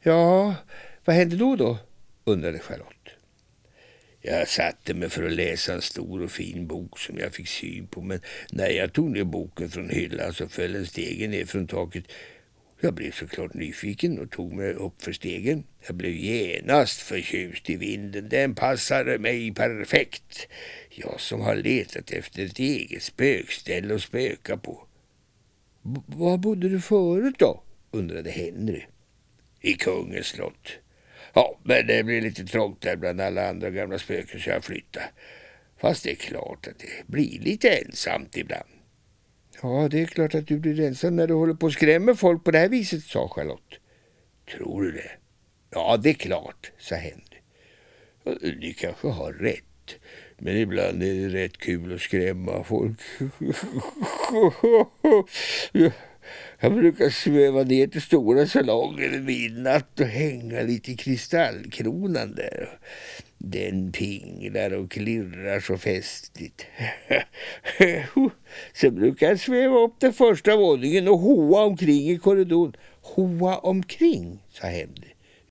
Ja, vad hände då? Undrade Charlotte. Jag satte mig för att läsa en stor och fin bok som jag fick syn på, men när jag tog ner boken från hyllan så föll en stegen ner från taket. Jag blev såklart nyfiken och tog mig upp för stegen. Jag blev genast förtjust i vinden. Den passade mig perfekt. Jag som har letat efter ett eget spökställe att spöka på. Var bodde du förut då? Undrade Henry. I kungens slott. Ja, men det blir lite trångt där bland alla andra gamla spöken så jag flyttade. Fast det är klart att det blir lite ensamt ibland. Ja, det är klart att du blir ensam när du håller på och skrämmer folk på det här viset, sa Charlotte. Tror du det? Ja, det är klart, sa Henry. Ni kanske har rätt. Men ibland är det rätt kul att skrämma folk. Jag brukar sväva ner till stora salongen vid midnatt och hänga lite i kristallkronan där. Den pinglar och klirrar så festligt. Sen brukar jag sväva upp till första våningen och hoa omkring i korridoren. Hoa omkring, sa Henry.